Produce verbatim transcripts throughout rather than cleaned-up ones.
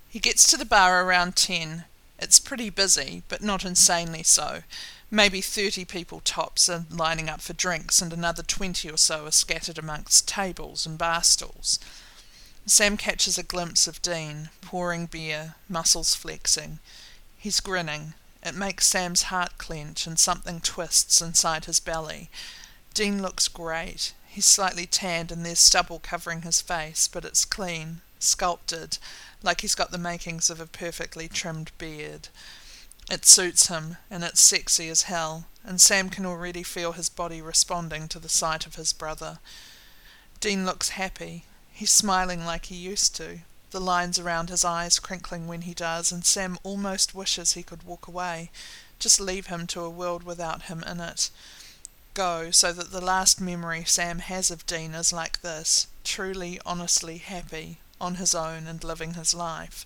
He gets to the bar around ten. It's pretty busy, but not insanely so. Maybe thirty people tops are lining up for drinks, and another twenty or so are scattered amongst tables and bar stools. Sam catches a glimpse of Dean, pouring beer, muscles flexing. He's grinning. It makes Sam's heart clench and something twists inside his belly. Dean looks great. He's slightly tanned and there's stubble covering his face, but it's clean, sculpted, like he's got the makings of a perfectly trimmed beard. It suits him, and it's sexy as hell, and Sam can already feel his body responding to the sight of his brother. Dean looks happy. He's smiling like he used to, the lines around his eyes crinkling when he does, and Sam almost wishes he could walk away, just leave him to a world without him in it. Go, so that the last memory Sam has of Dean is like this, truly, honestly happy, on his own and living his life.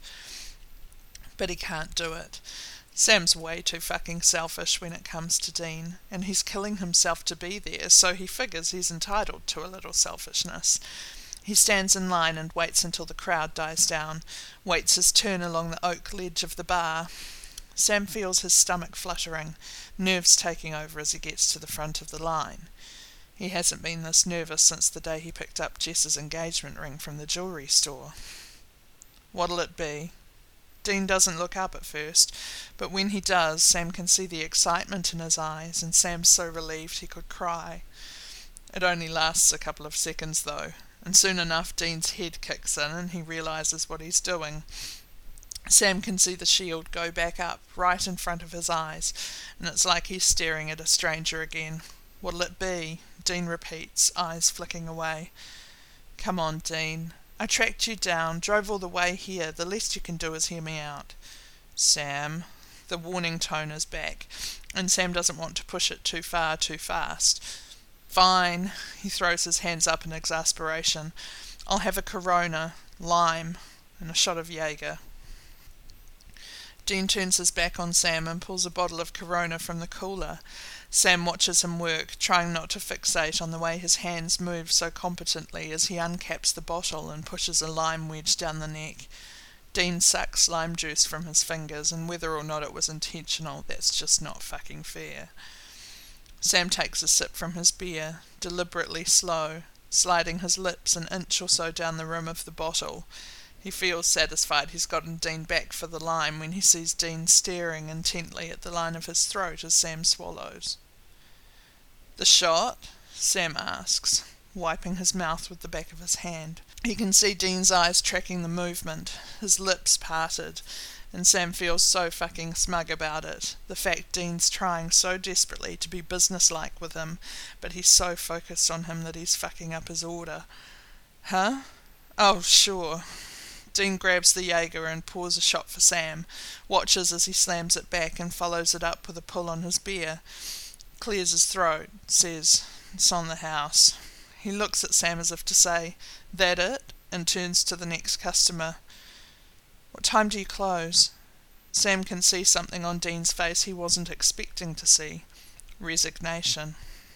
But he can't do it. Sam's way too fucking selfish when it comes to Dean, and he's killing himself to be there, so he figures he's entitled to a little selfishness. He stands in line and waits until the crowd dies down, waits his turn along the oak ledge of the bar. Sam feels his stomach fluttering, nerves taking over as he gets to the front of the line. He hasn't been this nervous since the day he picked up Jess's engagement ring from the jewellery store. What'll it be? Dean doesn't look up at first, but when he does, Sam can see the excitement in his eyes, and Sam's so relieved he could cry. It only lasts a couple of seconds, though, and soon enough Dean's head kicks in and he realises what he's doing. Sam can see the shield go back up, right in front of his eyes, and it's like he's staring at a stranger again. What'll it be? Dean repeats, eyes flicking away. Come on, Dean. I tracked you down, drove all the way here. The least you can do is hear me out. Sam. The warning tone is back, and Sam doesn't want to push it too far too fast. Fine. He throws his hands up in exasperation. I'll have a Corona, lime, and a shot of Jaeger. Dean turns his back on Sam and pulls a bottle of Corona from the cooler. Sam watches him work, trying not to fixate on the way his hands move so competently as he uncaps the bottle and pushes a lime wedge down the neck. Dean sucks lime juice from his fingers, and whether or not it was intentional, that's just not fucking fair. Sam takes a sip from his beer, deliberately slow, sliding his lips an inch or so down the rim of the bottle. He feels satisfied he's gotten Dean back for the lime when he sees Dean staring intently at the line of his throat as Sam swallows. The shot? Sam asks, wiping his mouth with the back of his hand. He can see Dean's eyes tracking the movement, his lips parted, and Sam feels so fucking smug about it. The fact Dean's trying so desperately to be businesslike with him, but he's so focused on him that he's fucking up his order. Huh? Oh, sure. Dean grabs the Jaeger and pours a shot for Sam, watches as he slams it back and follows it up with a pull on his beer. Clears his throat, says, "It's on the house." He looks at Sam as if to say, "That it?" and turns to the next customer. "What time do you close?" Sam can see something on Dean's face he wasn't expecting to see. Resignation.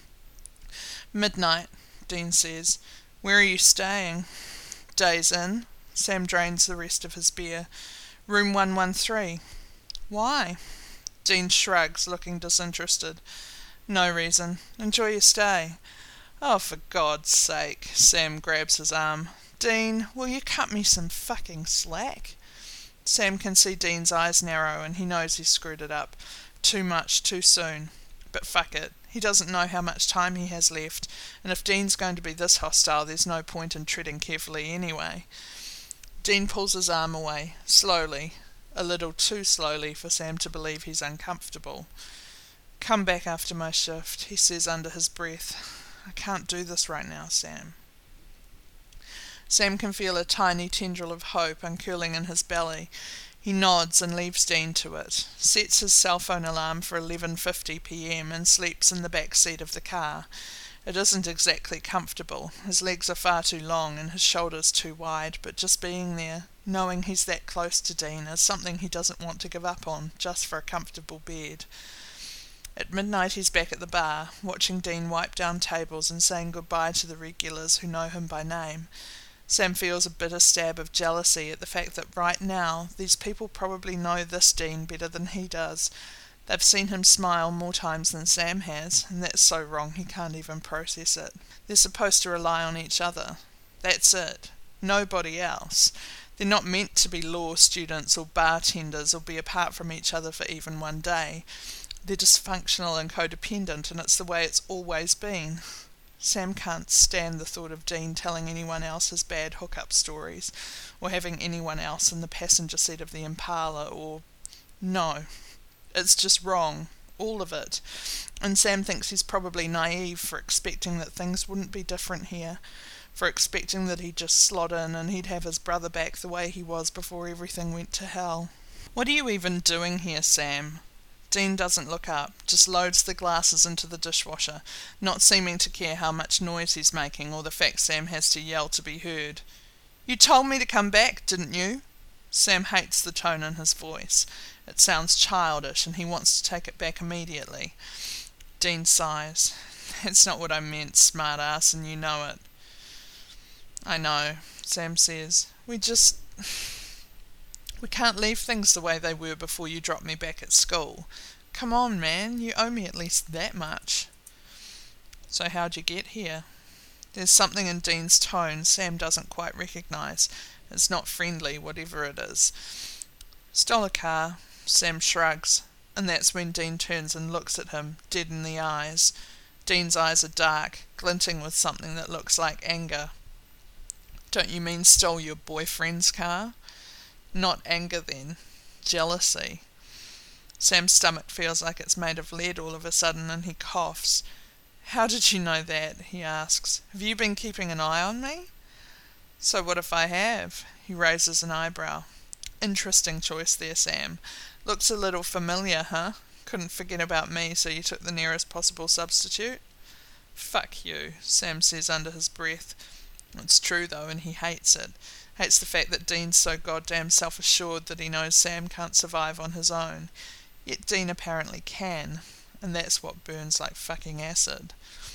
"Midnight," Dean says. "Where are you staying?" "Days Inn." Sam drains the rest of his beer. "Room one one three. "Why?" Dean shrugs, looking disinterested. "No reason. Enjoy your stay." "Oh, for God's sake." Sam grabs his arm. "Dean, will you cut me some fucking slack?" Sam can see Dean's eyes narrow, and he knows he's screwed it up. Too much, too soon. But fuck it. He doesn't know how much time he has left, and if Dean's going to be this hostile, there's no point in treading carefully anyway. Dean pulls his arm away, slowly, a little too slowly for Sam to believe he's uncomfortable. "Come back after my shift," he says under his breath. "I can't do this right now, Sam." Sam can feel a tiny tendril of hope uncurling in his belly. He nods and leaves Dean to it, sets his cell phone alarm for eleven fifty p m and sleeps in the back seat of the car. It isn't exactly comfortable. His legs are far too long and his shoulders too wide, but just being there, knowing he's that close to Dean, is something he doesn't want to give up on, just for a comfortable bed. At midnight he's back at the bar, watching Dean wipe down tables and saying goodbye to the regulars who know him by name. Sam feels a bitter stab of jealousy at the fact that right now these people probably know this Dean better than he does. They've seen him smile more times than Sam has, and that's so wrong he can't even process it. They're supposed to rely on each other. That's it. Nobody else. They're not meant to be law students or bartenders or be apart from each other for even one day. They're dysfunctional and codependent, and it's the way it's always been. Sam can't stand the thought of Dean telling anyone else his bad hookup stories, or having anyone else in the passenger seat of the Impala, or... No. It's just wrong. All of it. And Sam thinks he's probably naive for expecting that things wouldn't be different here, for expecting that he'd just slot in and he'd have his brother back the way he was before everything went to hell. What are you even doing here, Sam? Dean doesn't look up, just loads the glasses into the dishwasher, not seeming to care how much noise he's making or the fact Sam has to yell to be heard. You told me to come back, didn't you? Sam hates the tone in his voice. It sounds childish and he wants to take it back immediately. Dean sighs. That's not what I meant, smart ass, and you know it. I know, Sam says. We just... We can't leave things the way they were before you dropped me back at school. Come on, man, you owe me at least that much. So how'd you get here? There's something in Dean's tone Sam doesn't quite recognise. It's not friendly, whatever it is. Stole a car, Sam shrugs, and that's when Dean turns and looks at him, dead in the eyes. Dean's eyes are dark, glinting with something that looks like anger. Don't you mean stole your boyfriend's car? Not anger then. Jealousy. Sam's stomach feels like it's made of lead all of a sudden, and he coughs. How did you know that? He asks. Have you been keeping an eye on me? So what if I have? He raises an eyebrow. Interesting choice there, Sam. Looks a little familiar, huh? Couldn't forget about me, so you took the nearest possible substitute? Fuck you, Sam says under his breath. It's true, though, and he hates it. Hates the fact that Dean's so goddamn self-assured that he knows Sam can't survive on his own. Yet Dean apparently can, and that's what burns like fucking acid.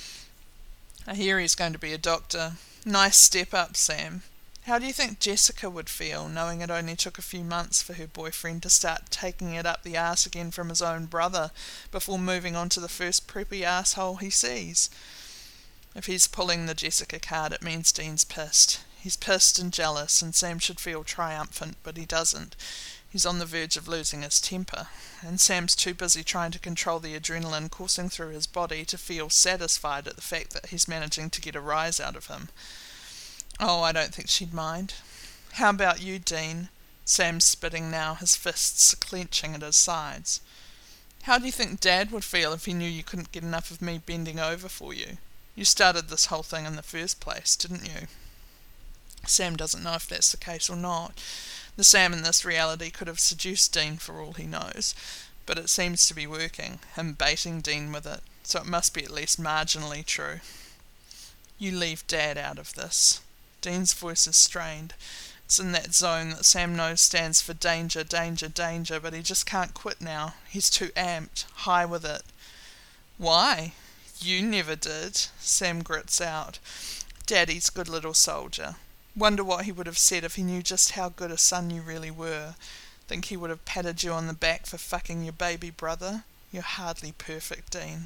I hear he's going to be a doctor. Nice step up, Sam. How do you think Jessica would feel, knowing it only took a few months for her boyfriend to start taking it up the arse again from his own brother, before moving on to the first preppy asshole he sees? If he's pulling the Jessica card, it means Dean's pissed. He's pissed and jealous, and Sam should feel triumphant, but he doesn't. He's on the verge of losing his temper, and Sam's too busy trying to control the adrenaline coursing through his body to feel satisfied at the fact that he's managing to get a rise out of him. Oh, I don't think she'd mind. How about you, Dean? Sam's spitting now, his fists clenching at his sides. How do you think Dad would feel if he knew you couldn't get enough of me bending over for you? You started this whole thing in the first place, didn't you? Sam doesn't know if that's the case or not. The Sam in this reality could have seduced Dean for all he knows, but it seems to be working, him baiting Dean with it, so it must be at least marginally true. You leave Dad out of this. Dean's voice is strained. It's in that zone that Sam knows stands for danger, danger, danger, but he just can't quit now. He's too amped, high with it. Why? You never did, Sam grits out. Daddy's good little soldier. Wonder what he would have said if he knew just how good a son you really were. Think he would have patted you on the back for fucking your baby brother? You're hardly perfect, Dean.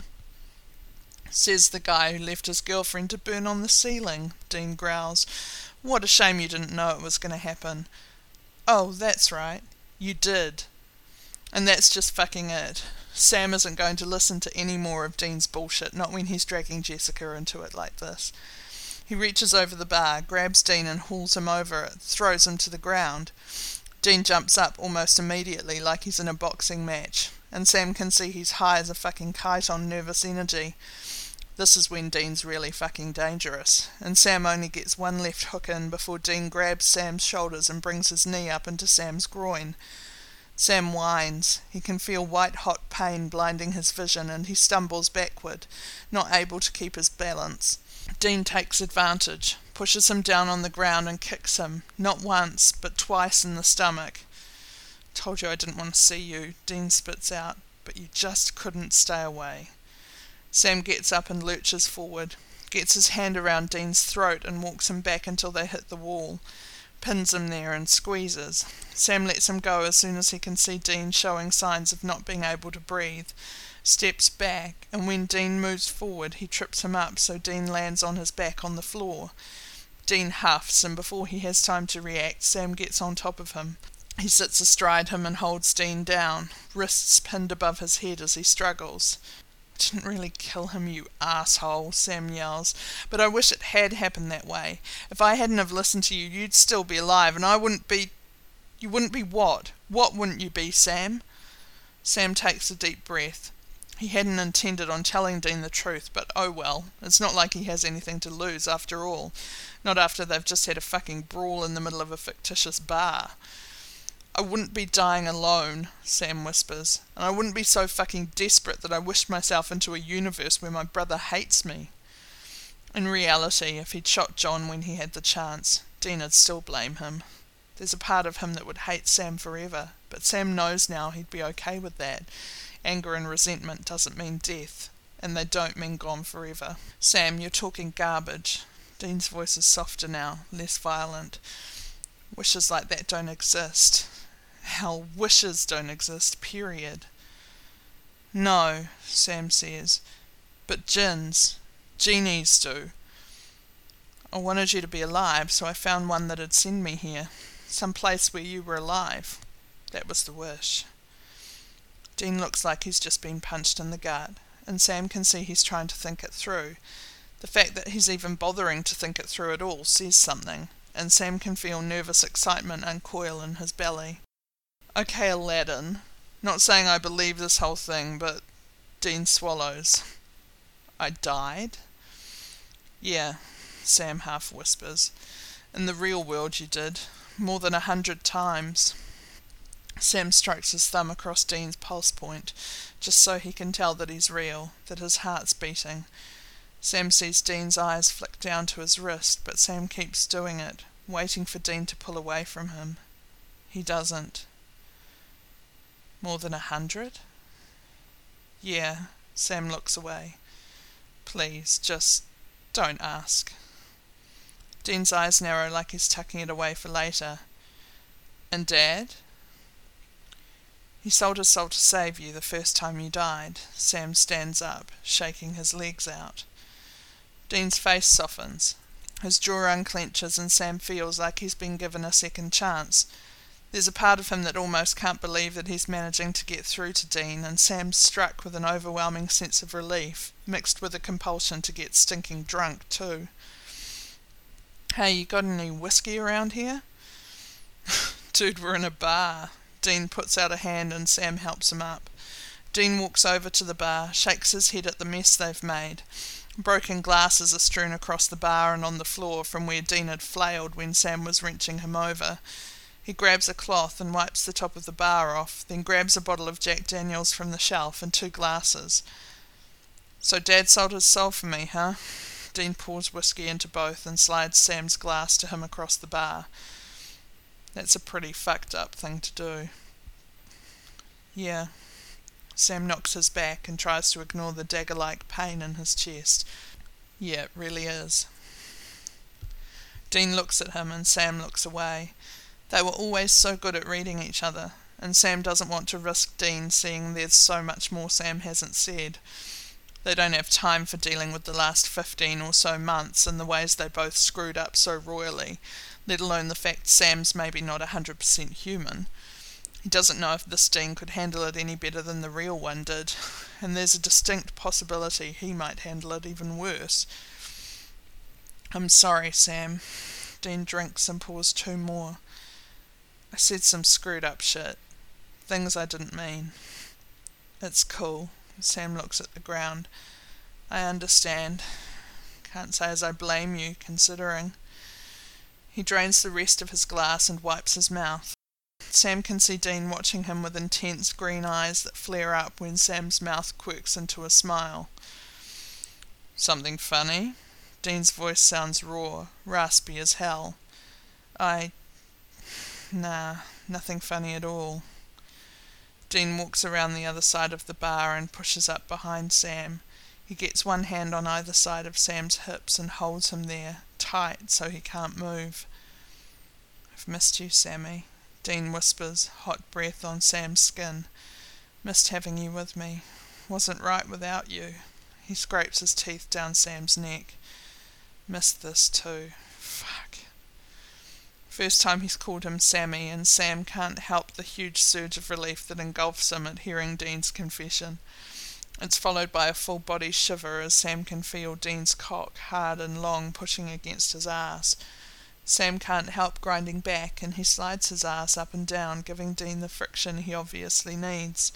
Says the guy who left his girlfriend to burn on the ceiling, Dean growls. What a shame you didn't know it was going to happen. Oh, that's right. You did. And that's just fucking it. Sam isn't going to listen to any more of Dean's bullshit, not when he's dragging Jessica into it like this. He reaches over the bar, grabs Dean and hauls him over it, throws him to the ground. Dean jumps up almost immediately like he's in a boxing match, and Sam can see he's high as a fucking kite on nervous energy. This is when Dean's really fucking dangerous, and Sam only gets one left hook in before Dean grabs Sam's shoulders and brings his knee up into Sam's groin. Sam whines. He can feel white-hot pain blinding his vision, and he stumbles backward, not able to keep his balance. Dean takes advantage, pushes him down on the ground and kicks him, not once, but twice in the stomach. Told you I didn't want to see you, Dean spits out, but you just couldn't stay away. Sam gets up and lurches forward, gets his hand around Dean's throat and walks him back until they hit the wall, pins him there and squeezes. Sam lets him go as soon as he can see Dean showing signs of not being able to breathe, steps back, and when Dean moves forward he trips him up so Dean lands on his back on the floor. Dean huffs, and before he has time to react, Sam gets on top of him. He sits astride him and holds Dean down, wrists pinned above his head as he struggles. "Didn't really kill him, you asshole," Sam yells, "but I wish it had happened that way. If I hadn't have listened to you, you'd still be alive, and I wouldn't be... You wouldn't be what? What wouldn't you be, Sam?" Sam takes a deep breath. He hadn't intended on telling Dean the truth, but oh well, it's not like he has anything to lose after all. Not after they've just had a fucking brawl in the middle of a fictitious bar. "I wouldn't be dying alone," Sam whispers, "and I wouldn't be so fucking desperate that I wished myself into a universe where my brother hates me." In reality, if he'd shot John when he had the chance, Dean'd still blame him. There's a part of him that would hate Sam forever, but Sam knows now he'd be okay with that. Anger and resentment doesn't mean death, and they don't mean gone forever. "Sam, you're talking garbage." Dean's voice is softer now, less violent. "Wishes like that don't exist. Hell, wishes don't exist, period." "No," Sam says, "but jinns, genies do. I wanted you to be alive, so I found one that'd send me here, some place where you were alive. That was the wish." Dean looks like he's just been punched in the gut, and Sam can see he's trying to think it through. The fact that he's even bothering to think it through at all says something, and Sam can feel nervous excitement uncoil in his belly. "Okay, Aladdin, not saying I believe this whole thing, but..." Dean swallows. "I died?" "Yeah," Sam half whispers. "In the real world you did, more than a hundred times." Sam strokes his thumb across Dean's pulse point, just so he can tell that he's real, that his heart's beating. Sam sees Dean's eyes flick down to his wrist, but Sam keeps doing it, waiting for Dean to pull away from him. He doesn't. "More than a hundred?" "Yeah." Sam looks away. "Please, just don't ask." Dean's eyes narrow like he's tucking it away for later. "And Dad?" "He sold his soul to save you the first time you died." Sam stands up, shaking his legs out. Dean's face softens. His jaw unclenches and Sam feels like he's been given a second chance. There's a part of him that almost can't believe that he's managing to get through to Dean, and Sam's struck with an overwhelming sense of relief, mixed with a compulsion to get stinking drunk too. "Hey, you got any whiskey around here?" "Dude, we're in a bar." Dean puts out a hand and Sam helps him up. Dean walks over to the bar, shakes his head at the mess they've made. Broken glasses are strewn across the bar and on the floor from where Dean had flailed when Sam was wrenching him over. He grabs a cloth and wipes the top of the bar off, then grabs a bottle of Jack Daniels from the shelf and two glasses. "So Dad sold his soul for me, huh?" Dean pours whiskey into both and slides Sam's glass to him across the bar. "That's a pretty fucked up thing to do." "Yeah." Sam knocks his back and tries to ignore the dagger-like pain in his chest. "Yeah, it really is." Dean looks at him and Sam looks away. They were always so good at reading each other, and Sam doesn't want to risk Dean seeing there's so much more Sam hasn't said. They don't have time for dealing with the last fifteen or so months and the ways they both screwed up so royally, let alone the fact Sam's maybe not a hundred percent human. He doesn't know if this Dean could handle it any better than the real one did, and there's a distinct possibility he might handle it even worse. "I'm sorry, Sam." Dean drinks and pours two more. "I said some screwed up shit. Things I didn't mean." "It's cool." Sam looks at the ground. "I understand. Can't say as I blame you, considering." He drains the rest of his glass and wipes his mouth. Sam can see Dean watching him with intense green eyes that flare up when Sam's mouth quirks into a smile. "Something funny?" Dean's voice sounds raw, raspy as hell. I... Nah, nothing funny at all." Dean walks around the other side of the bar and pushes up behind Sam. He gets one hand on either side of Sam's hips and holds him there, tight, so he can't move. "I've missed you, Sammy," Dean whispers, hot breath on Sam's skin. "Missed having you with me. Wasn't right without you." He scrapes his teeth down Sam's neck. "Missed this too. Fuck." First time he's called him Sammy, and Sam can't help the huge surge of relief that engulfs him at hearing Dean's confession. It's followed by a full-body shiver as Sam can feel Dean's cock, hard and long, pushing against his ass. Sam can't help grinding back, and he slides his ass up and down, giving Dean the friction he obviously needs.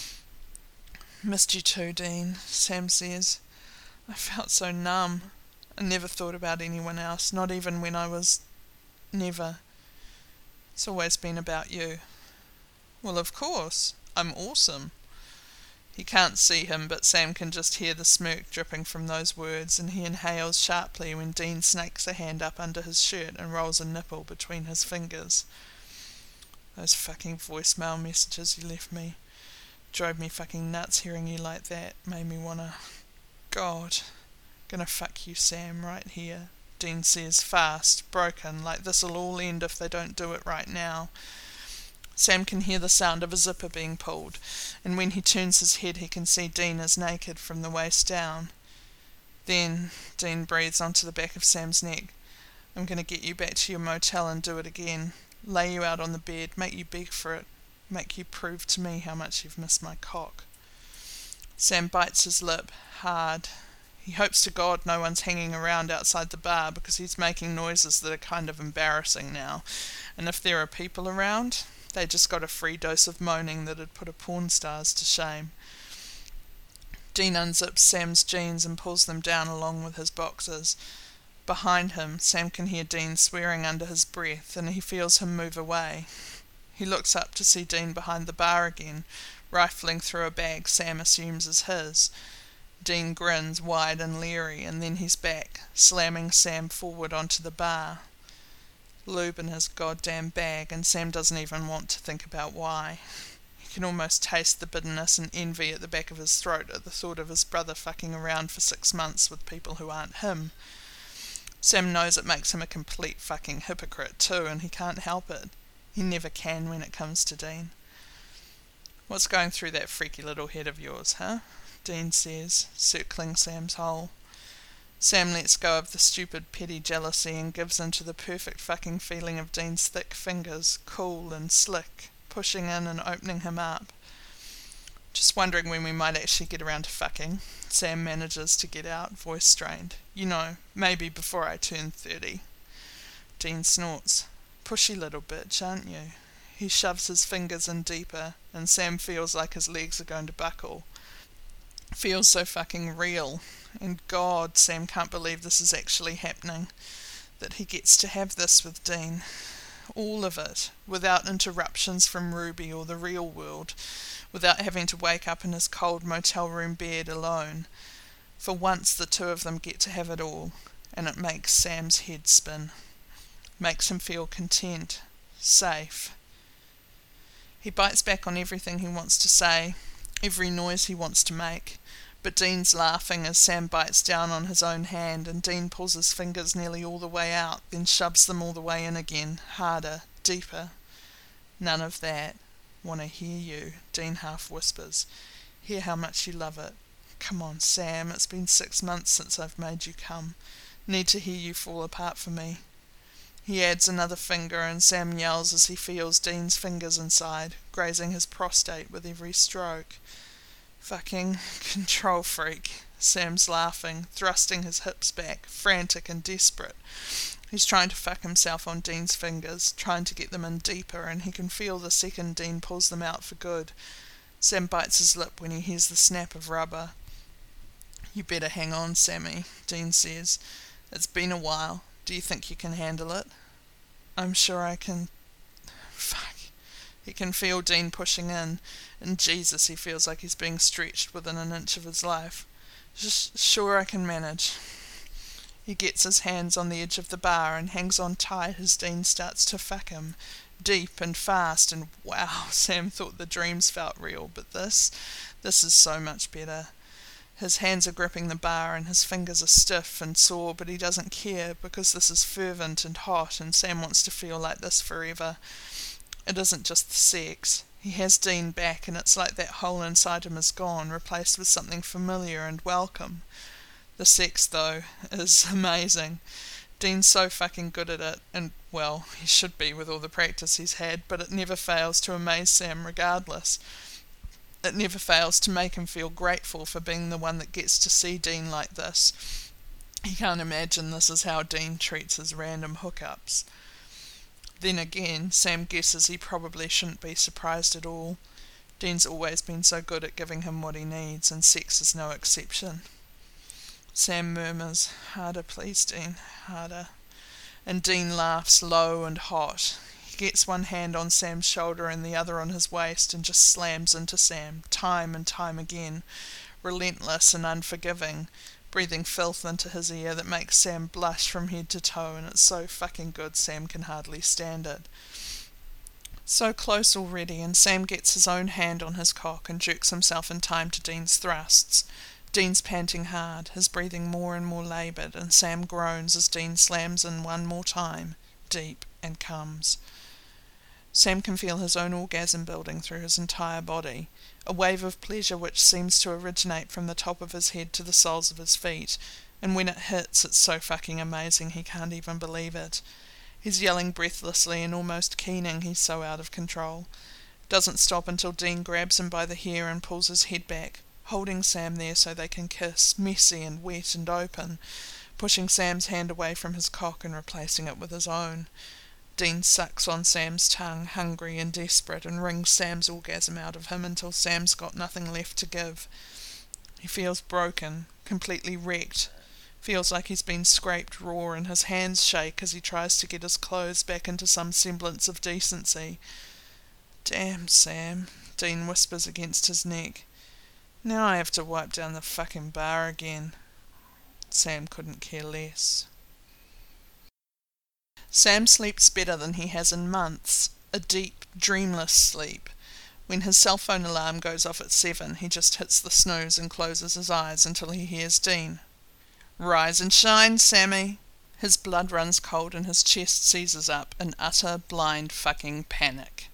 "Missed you too, Dean," Sam says. "I felt so numb. I never thought about anyone else, not even when I was... never. It's always been about you." "Well, of course. I'm awesome." He can't see him, but Sam can just hear the smirk dripping from those words, and he inhales sharply when Dean snakes a hand up under his shirt and rolls a nipple between his fingers. "Those fucking voicemail messages you left me drove me fucking nuts. Hearing you like that made me wanna... God. Gonna fuck you, Sam, right here," Dean says, fast, broken, like this'll all end if they don't do it right now. Sam can hear the sound of a zipper being pulled, and when he turns his head he can see Dean is naked from the waist down. "Then," Dean breathes onto the back of Sam's neck, "I'm going to get you back to your motel and do it again. Lay you out on the bed, make you beg for it, make you prove to me how much you've missed my cock." Sam bites his lip, hard. He hopes to God no one's hanging around outside the bar, because he's making noises that are kind of embarrassing now, and if there are people around, they just got a free dose of moaning that'd put a porn star's to shame. Dean unzips Sam's jeans and pulls them down along with his boxers. Behind him, Sam can hear Dean swearing under his breath, and he feels him move away. He looks up to see Dean behind the bar again, rifling through a bag Sam assumes is his. Dean grins wide and leery, and then he's back, slamming Sam forward onto the bar. Lube in his goddamn bag, and Sam doesn't even want to think about why. He can almost taste the bitterness and envy at the back of his throat at the thought of his brother fucking around for six months with people who aren't him. Sam knows it makes him a complete fucking hypocrite too, and he can't help it. He never can when it comes to Dean. "What's going through that freaky little head of yours, huh?" Dean says, circling Sam's hole. Sam lets go of the stupid petty jealousy and gives into the perfect fucking feeling of Dean's thick fingers, cool and slick, pushing in and opening him up. "Just wondering when we might actually get around to fucking," Sam manages to get out, voice strained. "You know, maybe before I turn thirty." Dean snorts. "Pushy little bitch, aren't you?" He shoves his fingers in deeper, and Sam feels like his legs are going to buckle. Feels so fucking real. And God, Sam can't believe this is actually happening. That he gets to have this with Dean. All of it, without interruptions from Ruby or the real world, without having to wake up in his cold motel room bed alone. For once the two of them get to have it all, and it makes Sam's head spin. Makes him feel content, safe. He bites back on everything he wants to say, every noise he wants to make, but Dean's laughing as Sam bites down on his own hand, and Dean pulls his fingers nearly all the way out, then shoves them all the way in again, harder, deeper. "None of that. Want to hear you," Dean half whispers. "Hear how much you love it. Come on, Sam, it's been six months since I've made you come. Need to hear you fall apart for me." He adds another finger, and Sam yells as he feels Dean's fingers inside, grazing his prostate with every stroke. Fucking control freak. Sam's laughing, thrusting his hips back, frantic and desperate. He's trying to fuck himself on Dean's fingers, trying to get them in deeper, and he can feel the second Dean pulls them out for good. Sam bites his lip when he hears the snap of rubber. "You better hang on, Sammy," Dean says. "It's been a while. Do you think you can handle it?" "I'm sure I can..." Fuck. He can feel Dean pushing in, and Jesus, he feels like he's being stretched within an inch of his life. Just sure I can manage. He gets his hands on the edge of the bar and hangs on tight as Dean starts to fuck him, deep and fast, and wow, Sam thought the dreams felt real, but this, this is so much better. His hands are gripping the bar and his fingers are stiff and sore, but he doesn't care because this is fervent and hot and Sam wants to feel like this forever. It isn't just the sex. He has Dean back and it's like that hole inside him is gone, replaced with something familiar and welcome. The sex, though, is amazing. Dean's so fucking good at it, and, well, he should be with all the practice he's had, but it never fails to amaze Sam regardless. It never fails to make him feel grateful for being the one that gets to see Dean like this. He can't imagine this is how Dean treats his random hookups. Then again, Sam guesses he probably shouldn't be surprised at all. Dean's always been so good at giving him what he needs, and sex is no exception. Sam murmurs, "Harder, please, Dean, harder." And Dean laughs low and hot. He gets one hand on Sam's shoulder and the other on his waist and just slams into Sam, time and time again, relentless and unforgiving, breathing filth into his ear that makes Sam blush from head to toe, and it's so fucking good Sam can hardly stand it. So close already, and Sam gets his own hand on his cock and jerks himself in time to Dean's thrusts. Dean's panting hard, his breathing more and more laboured, and Sam groans as Dean slams in one more time, deep, and comes. Sam can feel his own orgasm building through his entire body, a wave of pleasure which seems to originate from the top of his head to the soles of his feet, and when it hits, it's so fucking amazing he can't even believe it. He's yelling breathlessly and almost keening, he's so out of control. Doesn't stop until Dean grabs him by the hair and pulls his head back, holding Sam there so they can kiss, messy and wet and open, pushing Sam's hand away from his cock and replacing it with his own. Dean sucks on Sam's tongue, hungry and desperate, and wrings Sam's orgasm out of him until Sam's got nothing left to give. He feels broken, completely wrecked, feels like he's been scraped raw, and his hands shake as he tries to get his clothes back into some semblance of decency. "Damn, Sam," Dean whispers against his neck. "Now I have to wipe down the fucking bar again." Sam couldn't care less. Sam sleeps better than he has in months, a deep, dreamless sleep. When his cell phone alarm goes off at seven, he just hits the snooze and closes his eyes until he hears Dean. "Rise and shine, Sammy." His blood runs cold and his chest seizes up in utter, blind fucking panic.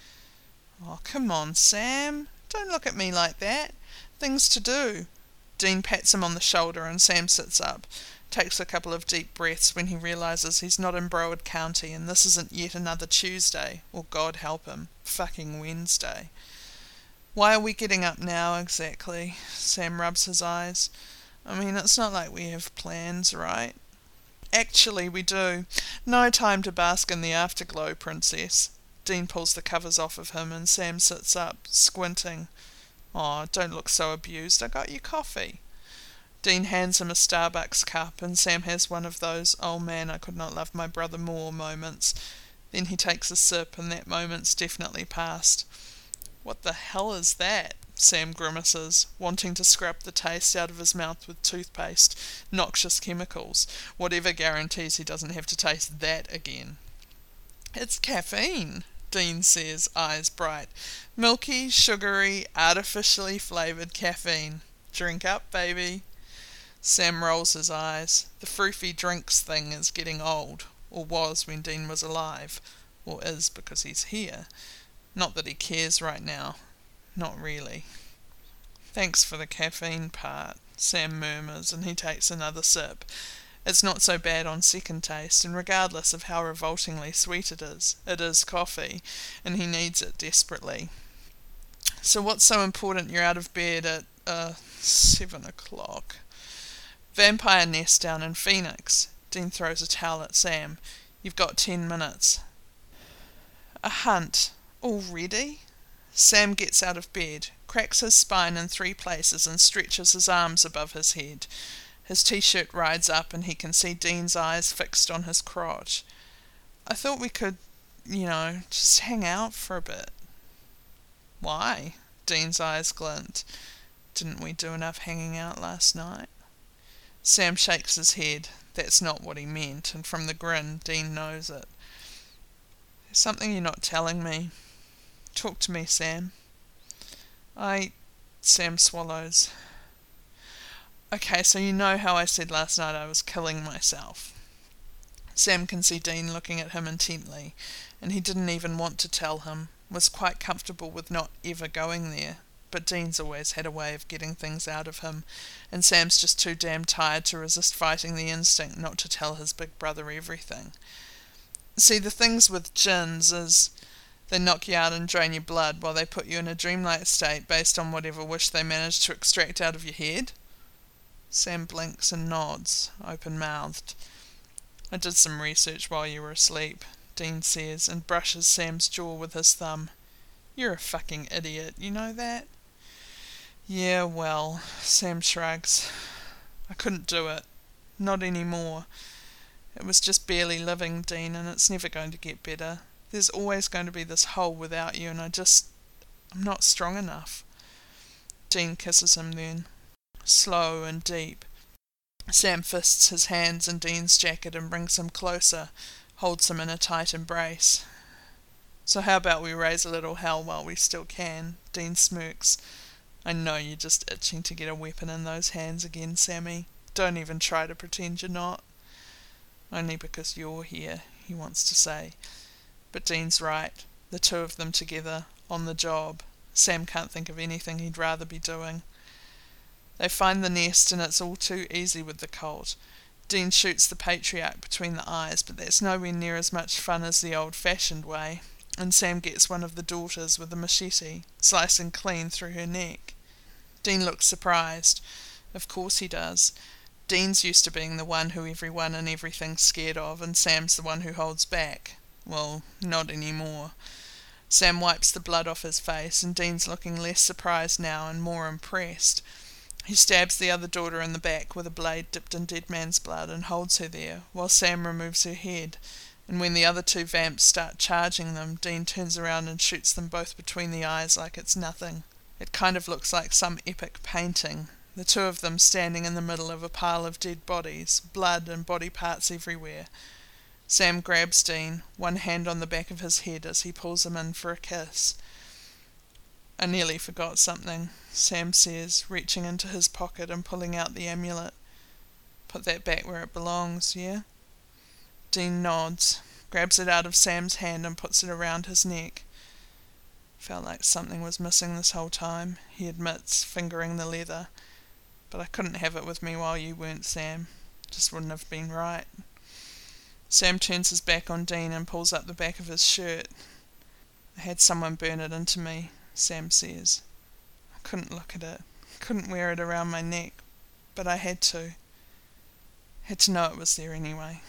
"Oh, come on, Sam. Don't look at me like that. Things to do." Dean pats him on the shoulder and Sam sits up, takes a couple of deep breaths when he realises he's not in Broward County and this isn't yet another Tuesday, or God help him, fucking Wednesday. "Why are we getting up now, exactly?" Sam rubs his eyes. "I mean, it's not like we have plans, right?" "Actually, we do. No time to bask in the afterglow, princess." Dean pulls the covers off of him and Sam sits up, squinting. "Aw, don't look so abused. I got you coffee." Dean hands him a Starbucks cup, and Sam has one of those "oh man, I could not love my brother more" moments. Then he takes a sip, and that moment's definitely past. "What the hell is that?" Sam grimaces, wanting to scrub the taste out of his mouth with toothpaste, noxious chemicals, whatever guarantees he doesn't have to taste that again. "It's caffeine," Dean says, eyes bright. "Milky, sugary, artificially flavoured caffeine. Drink up, baby." Sam rolls his eyes. The froofy drinks thing is getting old, or was when Dean was alive, or is because he's here. Not that he cares right now. Not really. "Thanks for the caffeine part," Sam murmurs, and he takes another sip. It's not so bad on second taste, and regardless of how revoltingly sweet it is, it is coffee, and he needs it desperately. "So what's so important you're out of bed at, uh, seven o'clock?" "Vampire nest down in Phoenix." Dean throws a towel at Sam. "You've got ten minutes." "A hunt. Already?" Sam gets out of bed, cracks his spine in three places and stretches his arms above his head. His t-shirt rides up and he can see Dean's eyes fixed on his crotch. "I thought we could, you know, just hang out for a bit." "Why?" Dean's eyes glint. "Didn't we do enough hanging out last night?" Sam shakes his head. That's not what he meant, and from the grin, Dean knows it. "There's something you're not telling me." "Talk to me, Sam." I... Sam swallows. Okay, so you know how I said last night I was killing myself. Sam can see Dean looking at him intently, and he didn't even want to tell him, was quite comfortable with not ever going there. But Dean's always had a way of getting things out of him, and Sam's just too damn tired to resist fighting the instinct not to tell his big brother everything. See, the things with gins is they knock you out and drain your blood while they put you in a dreamlike state based on whatever wish they manage to extract out of your head. Sam blinks and nods, open-mouthed. I did some research while you were asleep, Dean says, and brushes Sam's jaw with his thumb. You're a fucking idiot, you know that? Yeah, well, Sam shrugs. I couldn't do it. Not anymore. It was just barely living, Dean, and it's never going to get better. There's always going to be this hole without you, and I just... I'm not strong enough. Dean kisses him then, slow and deep. Sam fists his hands in Dean's jacket and brings him closer, holds him in a tight embrace. So how about we raise a little hell while we still can? Dean smirks. I know you're just itching to get a weapon in those hands again, Sammy. Don't even try to pretend you're not. Only because you're here, he wants to say. But Dean's right. The two of them together, on the job. Sam can't think of anything he'd rather be doing. They find the nest, and it's all too easy with the Colt. Dean shoots the patriarch between the eyes, but that's nowhere near as much fun as the old-fashioned way, and Sam gets one of the daughters with a machete, slicing clean through her neck. Dean looks surprised. Of course he does. Dean's used to being the one who everyone and everything's scared of, and Sam's the one who holds back. Well, not anymore. Sam wipes the blood off his face, and Dean's looking less surprised now and more impressed. He stabs the other daughter in the back with a blade dipped in dead man's blood and holds her there, while Sam removes her head, and when the other two vamps start charging them, Dean turns around and shoots them both between the eyes like it's nothing. It kind of looks like some epic painting, the two of them standing in the middle of a pile of dead bodies, blood and body parts everywhere. Sam grabs Dean, one hand on the back of his head as he pulls him in for a kiss. I nearly forgot something, Sam says, reaching into his pocket and pulling out the amulet. Put that back where it belongs, yeah? Dean nods, grabs it out of Sam's hand and puts it around his neck. Felt like something was missing this whole time, he admits, fingering the leather. But I couldn't have it with me while you weren't, Sam. Just wouldn't have been right. Sam turns his back on Dean and pulls up the back of his shirt. I had someone burn it into me, Sam says. I couldn't look at it, couldn't wear it around my neck, but I had to. Had to know it was there anyway.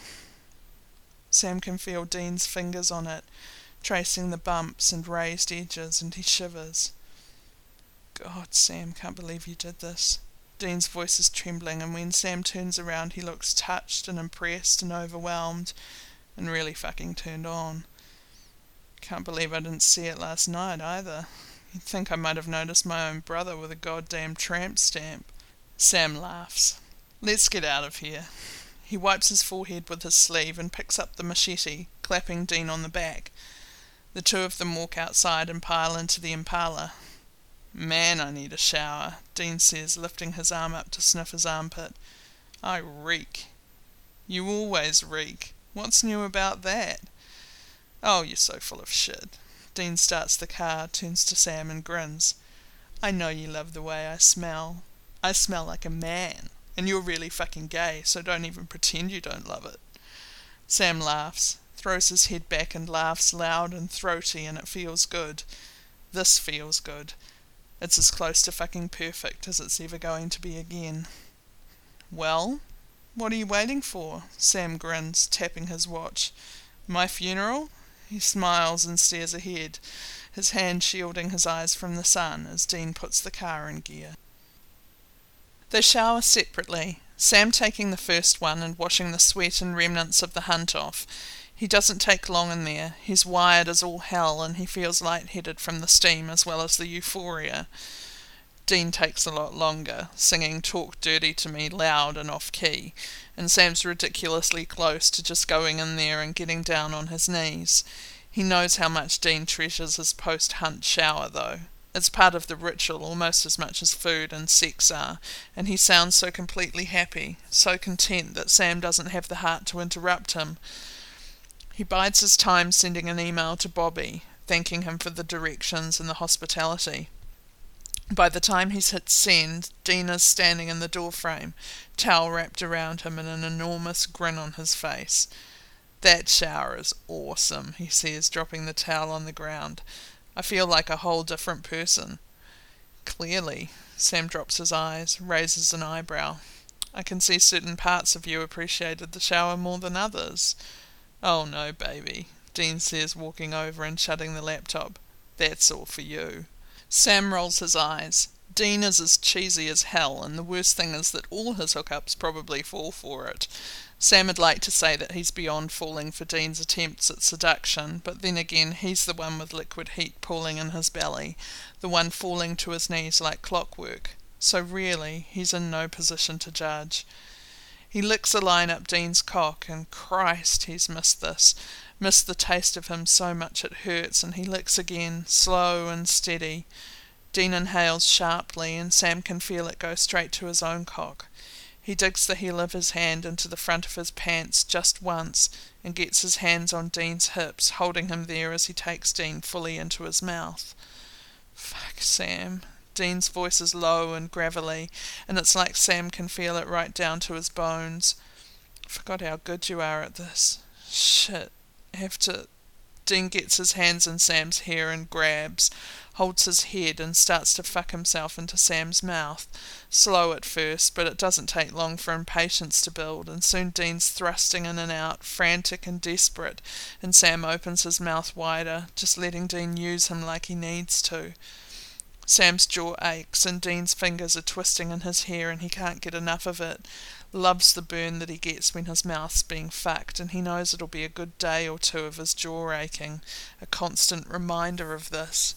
Sam can feel Dean's fingers on it, tracing the bumps and raised edges, and he shivers. God, Sam, can't believe you did this. Dean's voice is trembling, and when Sam turns around he looks touched and impressed and overwhelmed, and really fucking turned on. Can't believe I didn't see it last night either. You'd think I might have noticed my own brother with a goddamn tramp stamp. Sam laughs. Let's get out of here. He wipes his forehead with his sleeve and picks up the machete, clapping Dean on the back. The two of them walk outside and pile into the Impala. Man, I need a shower, Dean says, lifting his arm up to sniff his armpit. I reek. You always reek. What's new about that? Oh, you're so full of shit. Dean starts the car, turns to Sam and grins. I know you love the way I smell. I smell like a man, and you're really fucking gay, so don't even pretend you don't love it. Sam laughs, throws his head back and laughs loud and throaty, and it feels good. This feels good. It's as close to fucking perfect as it's ever going to be again. Well, what are you waiting for? Sam grins, tapping his watch. My funeral? He smiles and stares ahead, his hand shielding his eyes from the sun as Dean puts the car in gear. They shower separately, Sam taking the first one and washing the sweat and remnants of the hunt off. He doesn't take long in there. He's wired as all hell, and he feels light-headed from the steam as well as the euphoria. Dean takes a lot longer, singing Talk Dirty to Me loud and off-key, and Sam's ridiculously close to just going in there and getting down on his knees. He knows how much Dean treasures his post-hunt shower, though. It's part of the ritual almost as much as food and sex are, and he sounds so completely happy, so content that Sam doesn't have the heart to interrupt him. He bides his time sending an email to Bobby, thanking him for the directions and the hospitality. By the time he's hit send, Dina's standing in the doorframe, towel wrapped around him and an enormous grin on his face. "That shower is awesome," he says, dropping the towel on the ground. "I feel like a whole different person." "Clearly." Sam drops his eyes, raises an eyebrow. "I can see certain parts of you appreciated the shower more than others." "Oh no, baby," Dean says, walking over and shutting the laptop. "That's all for you." Sam rolls his eyes. Dean is as cheesy as hell, and the worst thing is that all his hookups probably fall for it. Sam would like to say that he's beyond falling for Dean's attempts at seduction, but then again he's the one with liquid heat pooling in his belly, the one falling to his knees like clockwork, so really he's in no position to judge. He licks a line up Dean's cock, and Christ, he's missed this, missed the taste of him so much it hurts, and he licks again, slow and steady. Dean inhales sharply, and Sam can feel it go straight to his own cock. He digs the heel of his hand into the front of his pants just once, and gets his hands on Dean's hips, holding him there as he takes Dean fully into his mouth. "Fuck, Sam." Dean's voice is low and gravelly, and it's like Sam can feel it right down to his bones. "Forgot how good you are at this. Shit. Have to..." Dean gets his hands in Sam's hair and grabs, holds his head and starts to fuck himself into Sam's mouth. Slow at first, but it doesn't take long for impatience to build, and soon Dean's thrusting in and out, frantic and desperate, and Sam opens his mouth wider, just letting Dean use him like he needs to. Sam's jaw aches, and Dean's fingers are twisting in his hair, and he can't get enough of it. Loves the burn that he gets when his mouth's being fucked, and he knows it'll be a good day or two of his jaw aching, a constant reminder of this.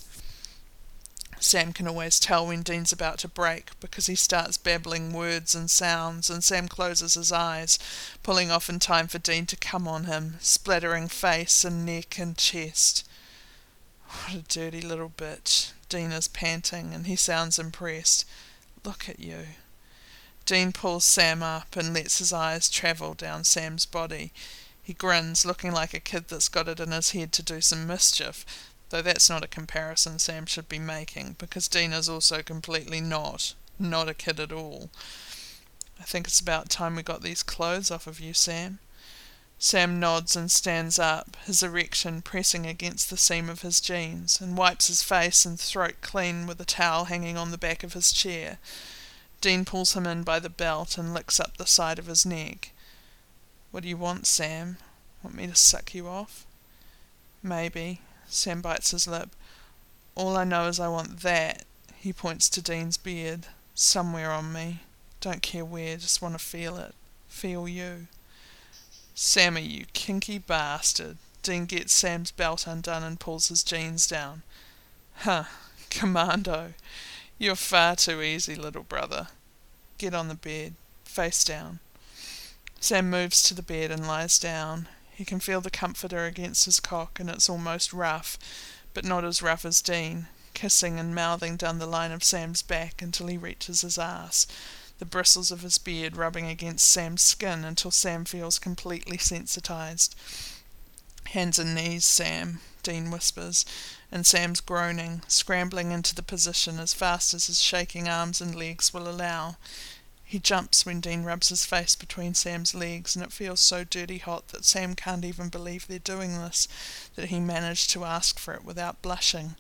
Sam can always tell when Dean's about to break, because he starts babbling words and sounds, and Sam closes his eyes, pulling off in time for Dean to come on him, splattering face and neck and chest. "What a dirty little bitch." Dean is panting, and he sounds impressed. "Look at you." Dean pulls Sam up and lets his eyes travel down Sam's body. He grins, looking like a kid that's got it in his head to do some mischief, though that's not a comparison Sam should be making, because Dean is also completely not, not a kid at all. "I think it's about time we got these clothes off of you, Sam." Sam nods and stands up, his erection pressing against the seam of his jeans, and wipes his face and throat clean with a towel hanging on the back of his chair. Dean pulls him in by the belt and licks up the side of his neck. "What do you want, Sam? Want me to suck you off?" "Maybe." Sam bites his lip. "All I know is I want that." He points to Dean's beard. "Somewhere on me. Don't care where, just want to feel it. Feel you." "Sammy, you kinky bastard." Dean gets Sam's belt undone and pulls his jeans down. "Huh, commando. You're far too easy, little brother. Get on the bed, face down." Sam moves to the bed and lies down. He can feel the comforter against his cock, and it's almost rough, but not as rough as Dean, kissing and mouthing down the line of Sam's back until he reaches his ass, the bristles of his beard rubbing against Sam's skin until Sam feels completely sensitized. "Hands and knees, Sam," Dean whispers, and Sam's groaning, scrambling into the position as fast as his shaking arms and legs will allow. He jumps when Dean rubs his face between Sam's legs, and it feels so dirty hot that Sam can't even believe they're doing this, that he managed to ask for it without blushing.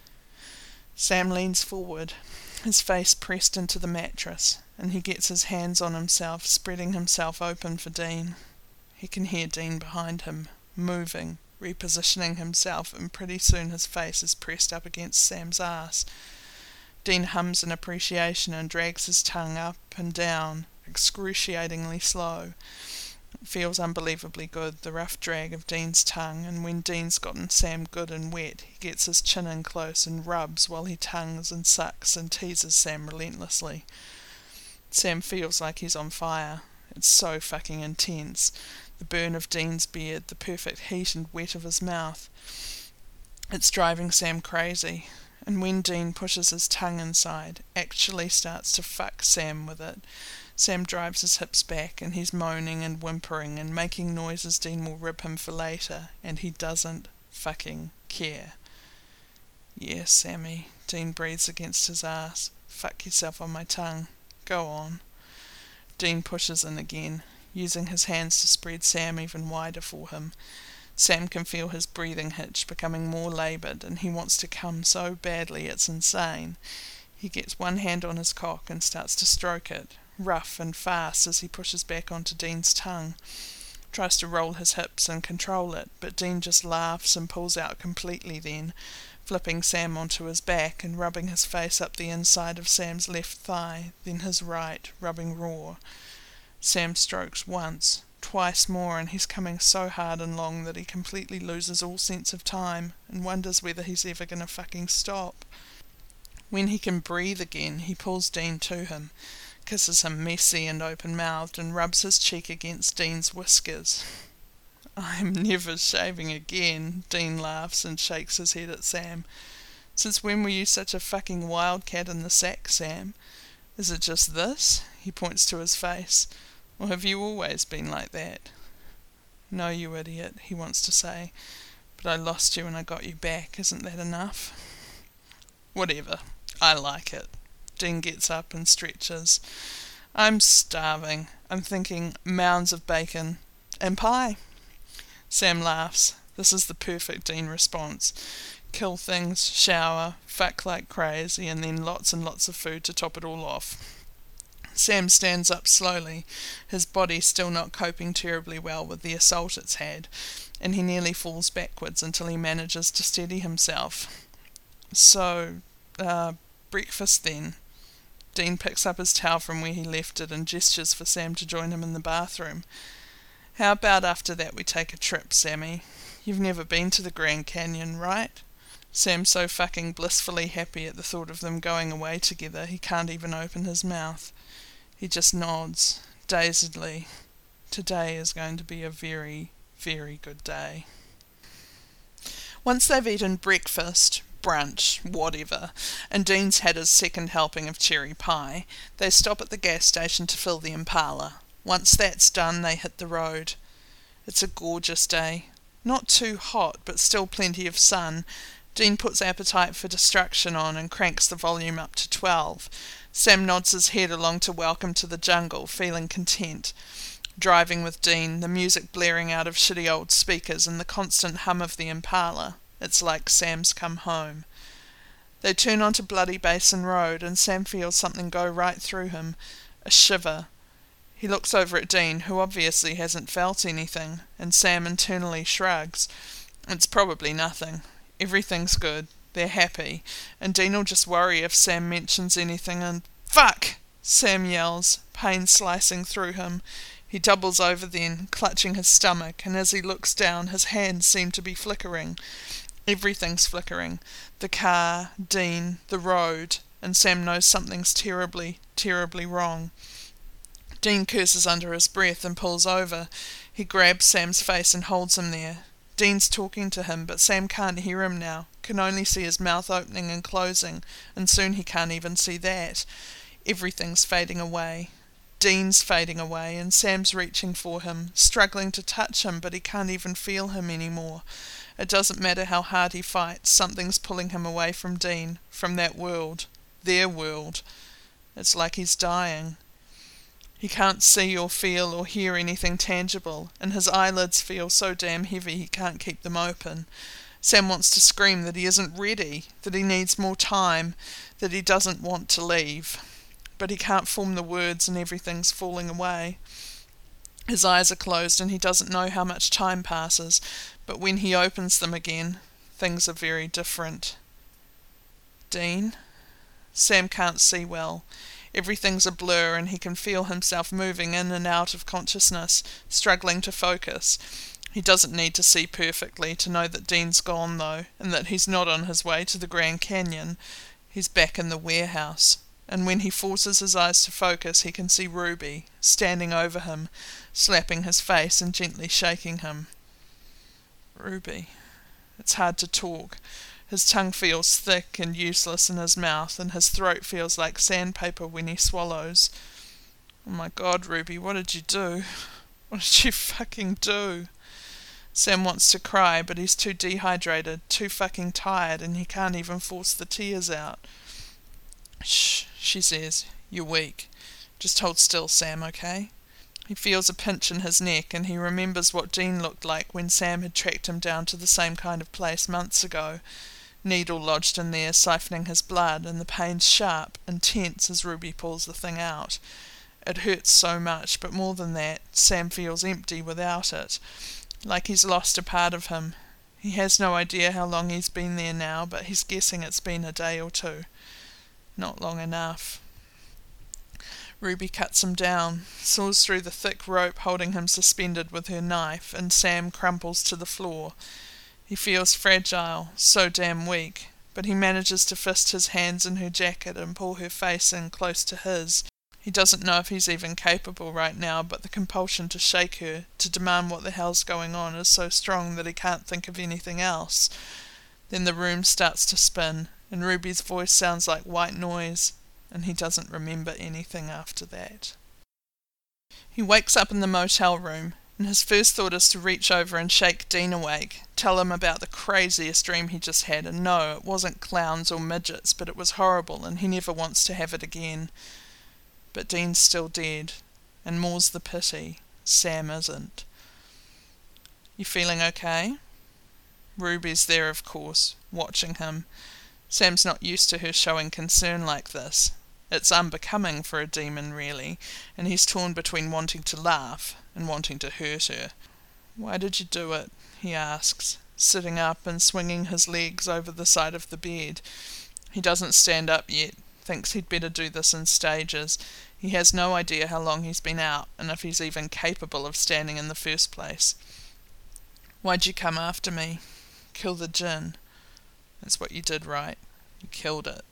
Sam leans forward, his face pressed into the mattress, and he gets his hands on himself, spreading himself open for Dean. He can hear Dean behind him, moving, repositioning himself, and pretty soon his face is pressed up against Sam's ass. Dean hums in appreciation and drags his tongue up and down, excruciatingly slow. It feels unbelievably good, the rough drag of Dean's tongue, and when Dean's gotten Sam good and wet, he gets his chin in close and rubs while he tongues and sucks and teases Sam relentlessly. Sam feels like he's on fire. It's so fucking intense. The burn of Dean's beard, the perfect heat and wet of his mouth. It's driving Sam crazy. and when Dean pushes his tongue inside, actually starts to fuck Sam with it, Sam drives his hips back and he's moaning and whimpering and making noises Dean will rib him for later, and he doesn't fucking care. "Yeah, Sammy," Dean breathes against his ass. "Fuck yourself on my tongue. Go on." Dean pushes in again, using his hands to spread Sam even wider for him. Sam can feel his breathing hitch becoming more laboured, and he wants to come so badly it's insane. He gets one hand on his cock and starts to stroke it, rough and fast as he pushes back onto Dean's tongue. Tries to roll his hips and control it, but Dean just laughs and pulls out completely then, flipping Sam onto his back and rubbing his face up the inside of Sam's left thigh, then his right, rubbing raw. Sam strokes once, twice more, and he's coming so hard and long that he completely loses all sense of time and wonders whether he's ever going to fucking stop. When he can breathe again, he pulls Dean to him, kisses him messy and open-mouthed, and rubs his cheek against Dean's whiskers. "I'm never shaving again," Dean laughs and shakes his head at Sam. "Since when were you such a fucking wildcat in the sack, Sam? Is it just this?" He points to his face. "Or have you always been like that?" "No, you idiot," he wants to say. "But I lost you and I got you back. Isn't that enough?" "Whatever. I like it." Dean gets up and stretches. "I'm starving. I'm thinking mounds of bacon. And pie." Sam laughs. This is the perfect Dean response. Kill things, shower, fuck like crazy, and then lots and lots of food to top it all off. Sam stands up slowly, his body still not coping terribly well with the assault it's had, and he nearly falls backwards until he manages to steady himself. "So, uh, breakfast then." Dean picks up his towel from where he left it and gestures for Sam to join him in the bathroom. "How about after that we take a trip, Sammy? You've never been to the Grand Canyon, right?" Sam's so fucking blissfully happy at the thought of them going away together he can't even open his mouth. He just nods, dazedly. Today is going to be a very, very good day. Once they've eaten breakfast, brunch, whatever, and Dean's had his second helping of cherry pie, they stop at the gas station to fill the Impala. Once that's done, they hit the road. It's a gorgeous day. Not too hot, but still plenty of sun. Dean puts Appetite for Destruction on and cranks the volume up to twelve. Sam nods his head along to Welcome to the Jungle, feeling content. Driving with Dean, the music blaring out of shitty old speakers and the constant hum of the Impala. It's like Sam's come home. They turn onto Bloody Basin Road, and Sam feels something go right through him. A shiver. He looks over at Dean, who obviously hasn't felt anything, and Sam internally shrugs. It's probably nothing. Everything's good. They're happy, and Dean will just worry if Sam mentions anything and... "Fuck!" Sam yells, pain slicing through him. He doubles over then, clutching his stomach, and as he looks down, his hands seem to be flickering. Everything's flickering. The car, Dean, the road, and Sam knows something's terribly, terribly wrong. Dean curses under his breath and pulls over. He grabs Sam's face and holds him there. Dean's talking to him, but Sam can't hear him now, can only see his mouth opening and closing, and soon he can't even see that. Everything's fading away. Dean's fading away, and Sam's reaching for him, struggling to touch him, but he can't even feel him anymore. It doesn't matter how hard he fights, something's pulling him away from Dean, from that world, their world. It's like he's dying. He can't see or feel or hear anything tangible, and his eyelids feel so damn heavy he can't keep them open. Sam wants to scream that he isn't ready, that he needs more time, that he doesn't want to leave. But he can't form the words and everything's falling away. His eyes are closed and he doesn't know how much time passes, but when he opens them again, things are very different. Dean? Sam can't see well. Everything's a blur and he can feel himself moving in and out of consciousness, struggling to focus. He doesn't need to see perfectly to know that Dean's gone though, and that he's not on his way to the Grand Canyon. He's back in the warehouse, and when he forces his eyes to focus he can see Ruby, standing over him, slapping his face and gently shaking him. Ruby. It's hard to talk. His tongue feels thick and useless in his mouth, and his throat feels like sandpaper when he swallows. Oh my God, Ruby, what did you do? What did you fucking do? Sam wants to cry, but he's too dehydrated, too fucking tired, and he can't even force the tears out. Shh, she says. You're weak. Just hold still, Sam, okay? He feels a pinch in his neck, and he remembers what Dean looked like when Sam had tracked him down to the same kind of place months ago. Needle lodged in there, siphoning his blood, and the pain's sharp, intense as Ruby pulls the thing out. It hurts so much, but more than that, Sam feels empty without it, like he's lost a part of him. He has no idea how long he's been there now, but he's guessing it's been a day or two. Not long enough. Ruby cuts him down, saws through the thick rope holding him suspended with her knife, and Sam crumples to the floor. He feels fragile, so damn weak, but he manages to fist his hands in her jacket and pull her face in close to his. He doesn't know if he's even capable right now, but the compulsion to shake her, to demand what the hell's going on, is so strong that he can't think of anything else. Then the room starts to spin, and Ruby's voice sounds like white noise, and he doesn't remember anything after that. He wakes up in the motel room, and his first thought is to reach over and shake Dean awake, tell him about the craziest dream he just had, and no, it wasn't clowns or midgets, but it was horrible, and he never wants to have it again. But Dean's still dead, and more's the pity, Sam isn't. You feeling okay? Ruby's there, of course, watching him. Sam's not used to her showing concern like this. It's unbecoming for a demon, really, and he's torn between wanting to laugh and wanting to hurt her. Why did you do it? He asks, sitting up and swinging his legs over the side of the bed. He doesn't stand up yet, thinks he'd better do this in stages. He has no idea how long he's been out, and if he's even capable of standing in the first place. Why'd you come after me? Kill the djinn. That's what you did, right? You killed it.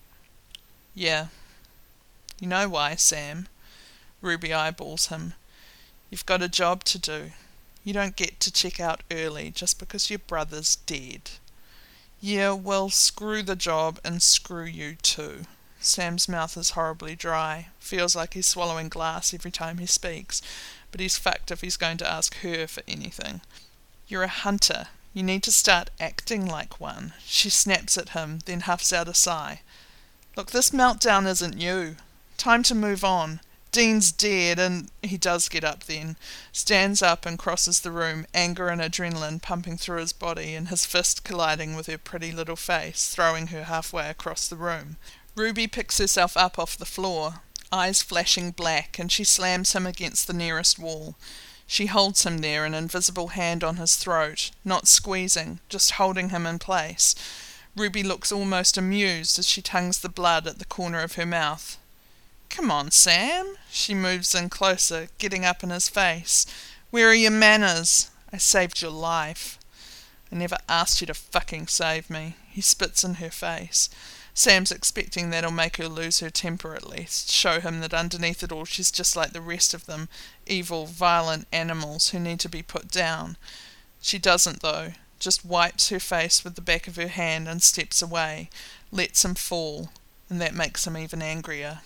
Yeah. You know why, Sam? Ruby eyeballs him. You've got a job to do. You don't get to check out early just because your brother's dead. Yeah, well, screw the job and screw you too. Sam's mouth is horribly dry. Feels like he's swallowing glass every time he speaks, but he's fucked if he's going to ask her for anything. You're a hunter. You need to start acting like one. She snaps at him, then huffs out a sigh. Look, this meltdown isn't you. Time to move on. Dean's dead, and he does get up then, stands up and crosses the room, anger and adrenaline pumping through his body, and his fist colliding with her pretty little face, throwing her halfway across the room. Ruby picks herself up off the floor, eyes flashing black, and she slams him against the nearest wall. She holds him there, an invisible hand on his throat, not squeezing, just holding him in place. Ruby looks almost amused as she tongues the blood at the corner of her mouth. Come on, Sam. She moves in closer, getting up in his face. Where are your manners? I saved your life. I never asked you to fucking save me. He spits in her face. Sam's expecting that'll make her lose her temper at least, show him that underneath it all she's just like the rest of them, evil, violent animals who need to be put down. She doesn't, though, just wipes her face with the back of her hand and steps away, lets him fall, and that makes him even angrier.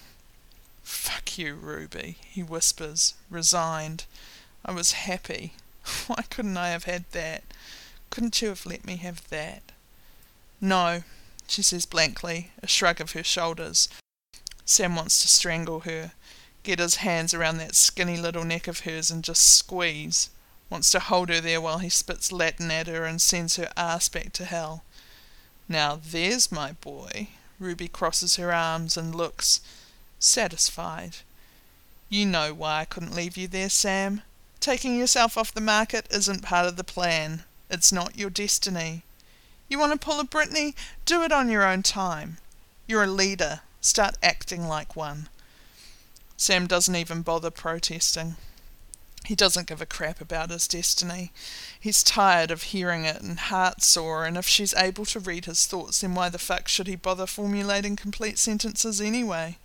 Fuck you, Ruby, he whispers, resigned. I was happy. Why couldn't I have had that? Couldn't you have let me have that? No, she says blankly, a shrug of her shoulders. Sam wants to strangle her, get his hands around that skinny little neck of hers and just squeeze. Wants to hold her there while he spits Latin at her and sends her ass back to hell. Now there's my boy. Ruby crosses her arms and looks satisfied. You know why I couldn't leave you there, Sam. Taking yourself off the market isn't part of the plan. It's not your destiny. You want to pull a Brittany? Do it on your own time. You're a leader. Start acting like one. Sam doesn't even bother protesting. He doesn't give a crap about his destiny. He's tired of hearing it and heart-sore, and if she's able to read his thoughts, then why the fuck should he bother formulating complete sentences anyway?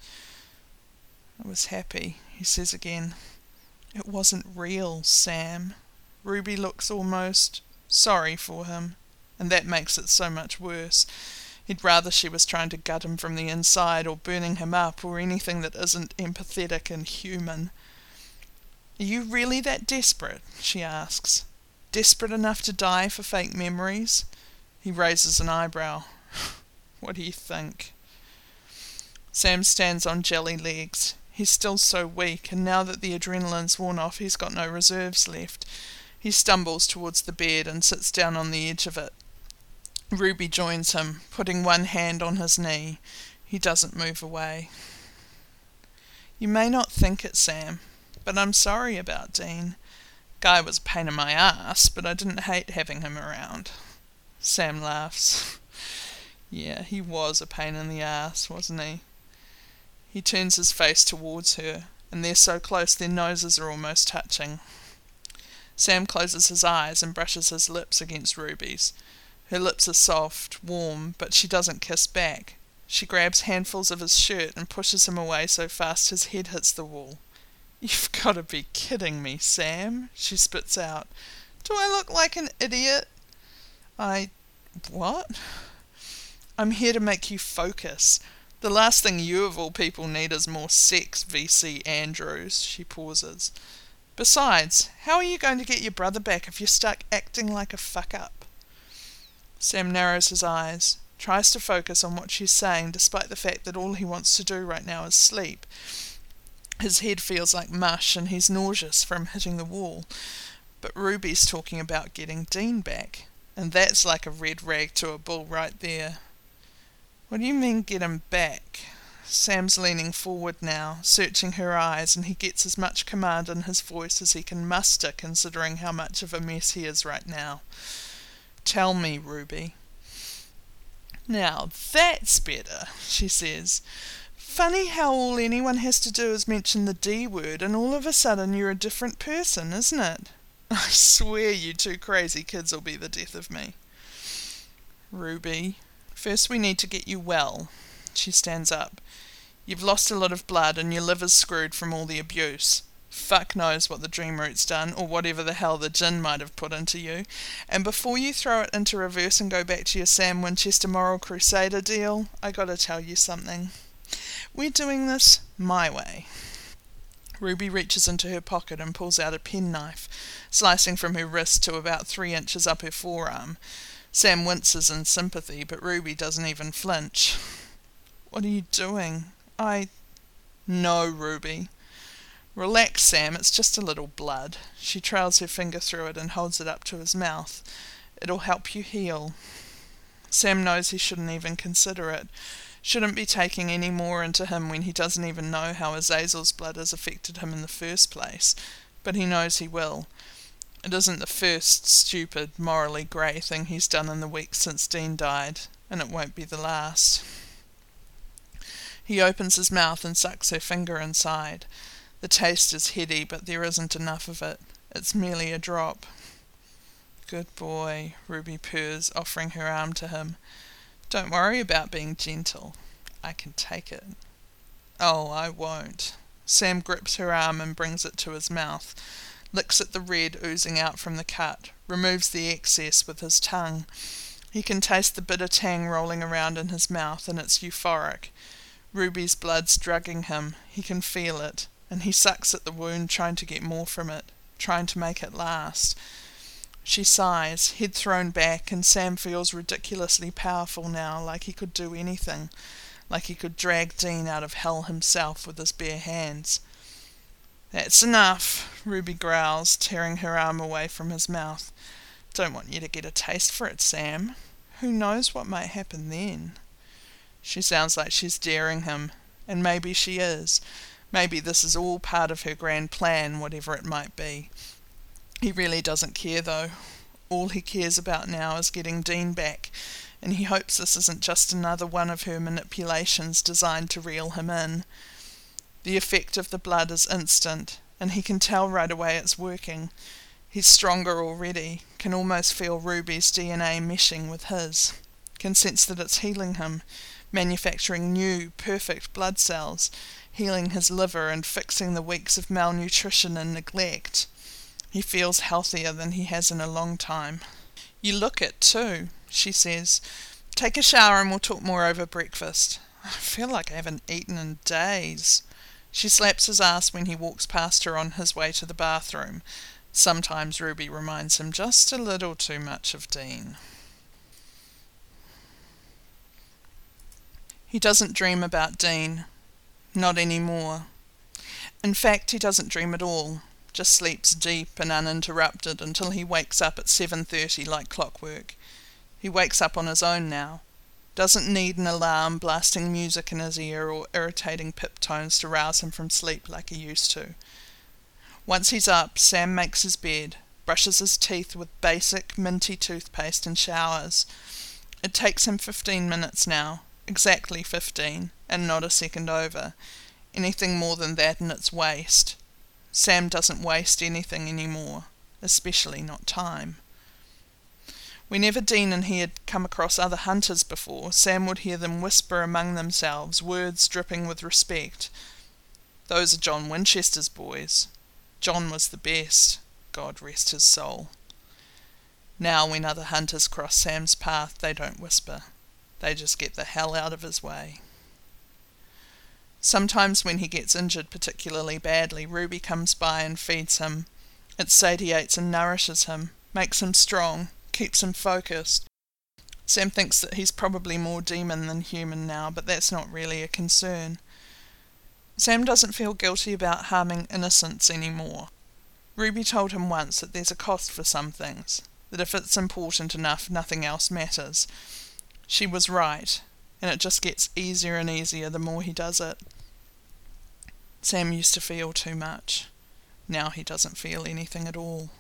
I was happy, he says again. It wasn't real, Sam. Ruby looks almost sorry for him. and that makes it so much worse. He'd rather she was trying to gut him from the inside, or burning him up, or anything that isn't empathetic and human. "Are you really that desperate?" she asks. "Desperate enough to die for fake memories?" He raises an eyebrow. "What do you think?" Sam stands on jelly legs. He's still so weak, and now that the adrenaline's worn off, he's got no reserves left. He stumbles towards the bed and sits down on the edge of it. Ruby joins him, putting one hand on his knee. He doesn't move away. "You may not think it, Sam, but I'm sorry about Dean. Guy was a pain in my ass, but I didn't hate having him around." Sam laughs. Yeah, he was a pain in the ass, wasn't he? He turns his face towards her, and they're so close their noses are almost touching. Sam closes his eyes and brushes his lips against Ruby's. Her lips are soft, warm, but she doesn't kiss back. She grabs handfuls of his shirt and pushes him away so fast his head hits the wall. "You've got to be kidding me, Sam," she spits out. "Do I look like an idiot?" I... what? "I'm here to make you focus. The last thing you of all people need is more sex, V C Andrews." She pauses. "Besides, how are you going to get your brother back if you're stuck acting like a fuck-up?" Sam narrows his eyes, tries to focus on what she's saying, despite the fact that all he wants to do right now is sleep. His head feels like mush, and he's nauseous from hitting the wall. But Ruby's talking about getting Dean back, and that's like a red rag to a bull right there. "What do you mean, get him back?" Sam's leaning forward now, searching her eyes, and he gets as much command in his voice as he can muster, considering how much of a mess he is right now. "Tell me, Ruby." "Now that's better," she says. "Funny how all anyone has to do is mention the D word, and all of a sudden you're a different person, isn't it? I swear you two crazy kids will be the death of me." "Ruby, first we need to get you well." She stands up. "You've lost a lot of blood and your liver's screwed from all the abuse. Fuck knows what the dream root's done, or whatever the hell the gin might have put into you. And before you throw it into reverse and go back to your Sam Winchester Moral Crusader deal, I gotta tell you something. We're doing this my way." Ruby reaches into her pocket and pulls out a penknife, slicing from her wrist to about three inches up her forearm. Sam winces in sympathy, but Ruby doesn't even flinch. "What are you doing? I..." "No, Ruby." "Relax, Sam, it's just a little blood." She trails her finger through it and holds it up to his mouth. "It'll help you heal." Sam knows he shouldn't even consider it. Shouldn't be taking any more into him when he doesn't even know how Azazel's blood has affected him in the first place. But he knows he will. It isn't the first stupid, morally grey thing he's done in the weeks since Dean died, and it won't be the last. He opens his mouth and sucks her finger inside. The taste is heady, but there isn't enough of it. It's merely a drop. "Good boy," Ruby purrs, offering her arm to him. "Don't worry about being gentle. I can take it." "Oh, I won't." Sam grips her arm and brings it to his mouth, licks at the red oozing out from the cut, removes the excess with his tongue. He can taste the bitter tang rolling around in his mouth, and it's euphoric. Ruby's blood's drugging him. He can feel it, and he sucks at the wound, trying to get more from it, trying to make it last. She sighs, head thrown back, and Sam feels ridiculously powerful now, like he could do anything, like he could drag Dean out of hell himself with his bare hands. "That's enough," Ruby growls, tearing her arm away from his mouth. "Don't want you to get a taste for it, Sam. Who knows what might happen then?" She sounds like she's daring him, and maybe she is. Maybe this is all part of her grand plan, whatever it might be. He really doesn't care, though. All he cares about now is getting Dean back, and he hopes this isn't just another one of her manipulations designed to reel him in. The effect of the blood is instant, and he can tell right away it's working. He's stronger already, can almost feel Ruby's D N A meshing with his, can sense that it's healing him, manufacturing new, perfect blood cells, healing his liver and fixing the weeks of malnutrition and neglect. He feels healthier than he has in a long time. You look it, too. she says. Take a shower and we'll talk more over breakfast. I feel like I haven't eaten in days. She slaps his ass when he walks past her on his way to the bathroom. Sometimes Ruby reminds him just a little too much of Dean. He doesn't dream about Dean. Not anymore. In fact, he doesn't dream at all. Just sleeps deep and uninterrupted until he wakes up at seven thirty like clockwork. He wakes up on his own now. Doesn't need an alarm blasting music in his ear or irritating pip tones to rouse him from sleep like he used to. Once he's up, Sam makes his bed, brushes his teeth with basic minty toothpaste and showers. It takes him fifteen minutes now, exactly fifteen, and not a second over. Anything more than that and it's waste. Sam doesn't waste anything anymore, especially not time. Whenever Dean and he had come across other hunters before, Sam would hear them whisper among themselves, words dripping with respect. Those are John Winchester's boys. John was the best, God rest his soul. Now when other hunters cross Sam's path, they don't whisper. They just get the hell out of his way. Sometimes when he gets injured particularly badly, Ruby comes by and feeds him. It satiates and nourishes him, makes him strong, keeps him focused. Sam thinks that he's probably more demon than human now, but that's not really a concern. Sam doesn't feel guilty about harming innocents anymore. Ruby told him once that there's a cost for some things, that if it's important enough, nothing else matters. She was right, and it just gets easier and easier the more he does it. Sam used to feel too much. Now he doesn't feel anything at all.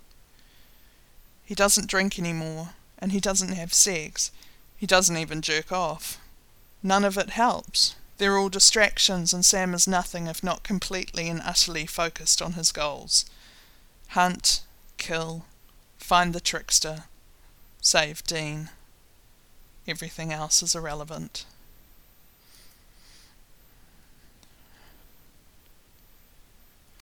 He doesn't drink anymore, and he doesn't have sex. He doesn't even jerk off. None of it helps. They're all distractions, and Sam is nothing if not completely and utterly focused on his goals. Hunt, kill, find the trickster, save Dean. Everything else is irrelevant.